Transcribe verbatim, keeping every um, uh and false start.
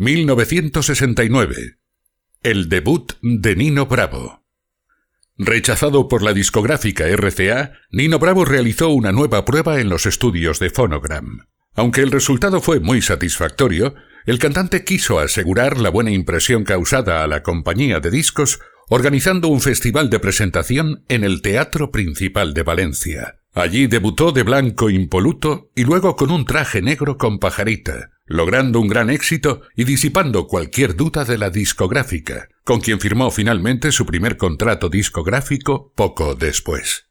mil novecientos sesenta y nueve. El debut de Nino Bravo. Rechazado por la discográfica R C A, Nino Bravo realizó una nueva prueba en los estudios de Phonogram. Aunque el resultado fue muy satisfactorio, el cantante quiso asegurar la buena impresión causada a la compañía de discos organizando un festival de presentación en el Teatro Principal de Valencia. Allí debutó de blanco impoluto y luego con un traje negro con pajarita, logrando un gran éxito y disipando cualquier duda de la discográfica, con quien firmó finalmente su primer contrato discográfico poco después.